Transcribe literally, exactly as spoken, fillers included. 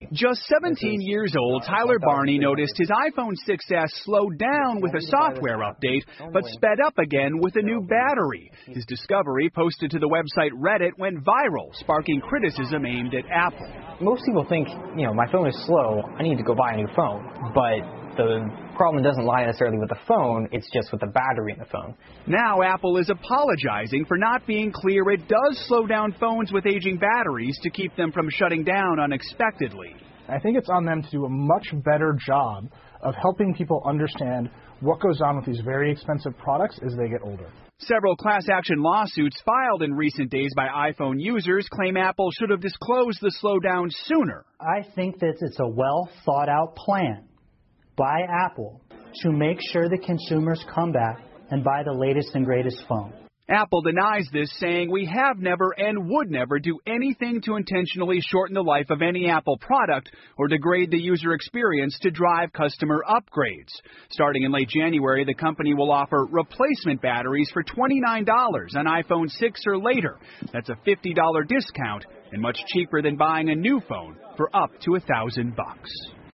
Just seventeen years old, Tyler Barney noticed his iPhone six S slowed down with a software update, but sped up again with a new battery. His discovery, posted to the website Reddit, went viral, sparking criticism aimed at Apple. Most people think, you know, my phone is slow, I need to go buy a new phone. But the problem doesn't lie necessarily with the phone, it's just with the battery in the phone. Now Apple is apologizing for not being clear it does slow down phones with aging batteries to keep them from shutting down unexpectedly. I think it's on them to do a much better job of helping people understand what goes on with these very expensive products as they get older. Several class action lawsuits filed in recent days by iPhone users claim Apple should have disclosed the slowdown sooner. I think that it's a well thought out plan by Apple to make sure the consumers come back and buy the latest and greatest phone. Apple denies this, saying we have never and would never do anything to intentionally shorten the life of any Apple product or degrade the user experience to drive customer upgrades. Starting in late January, the company will offer replacement batteries for twenty-nine dollars on iPhone six or later. That's a fifty dollars discount and much cheaper than buying a new phone for up to a thousand bucks.